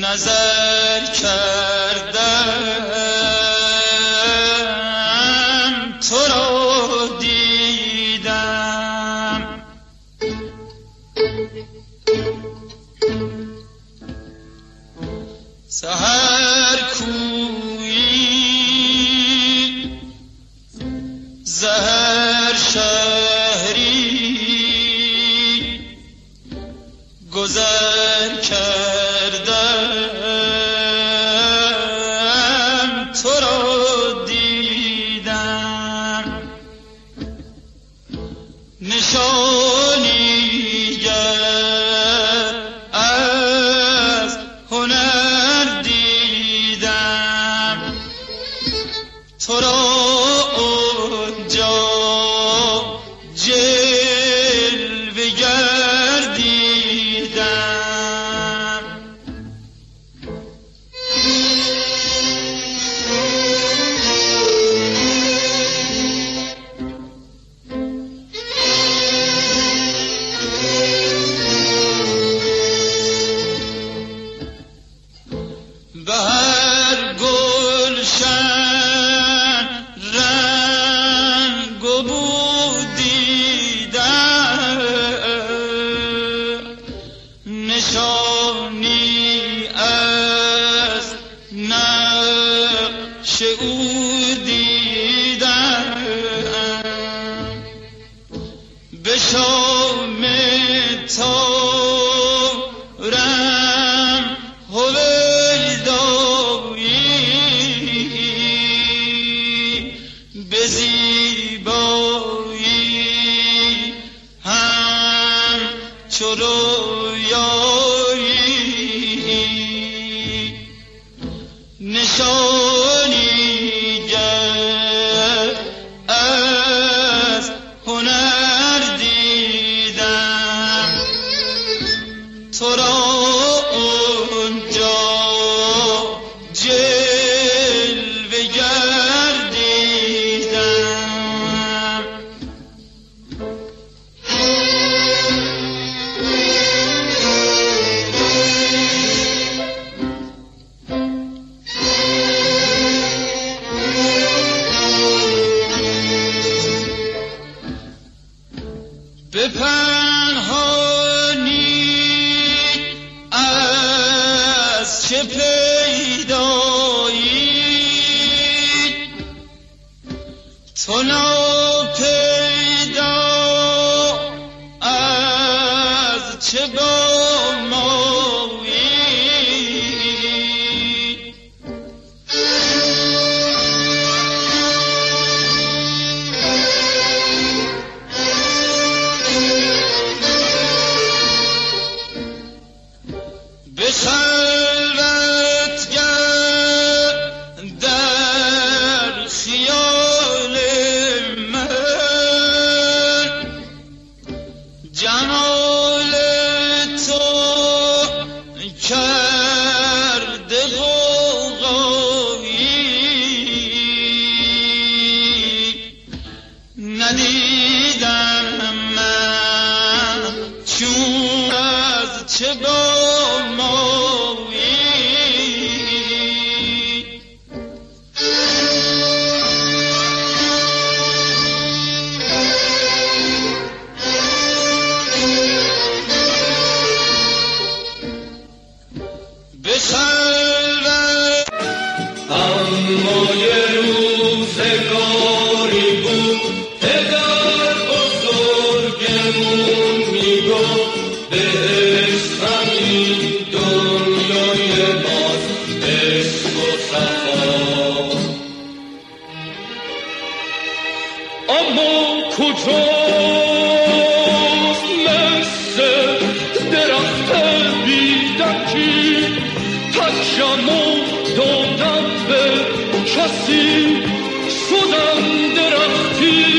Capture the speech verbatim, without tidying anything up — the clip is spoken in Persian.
نظر کردم تو را دیدم، سحر کویی زهر شهری گذر کردم تو را دیدم، نشانی گر از هنر دیدم تو را اونجا جلوه گر دیدم. به هر گلشن رنگ و بو دیدم، نشانی از نقش او دیدم، به شام تارم هویدایی، به زیبایی هم چو رویایی، نشانی گر از هنر دیدم تو را اونجا جلوه گر دیدم. به پنهانی از چه پیدایی، تو ناپیدا از چه بامایی، به خلوت گر در خیال من، جمال تو کرده غوغایی، ندیدم من چون از چه بامایی، به خلوت اما یه روزگاری بود پدر بزرگمون میگفت بهش همین دنیای ماست عشق و صفا، اما کجاست مثل درخت بیدکی تکشمو دادم به کسی شدم درختی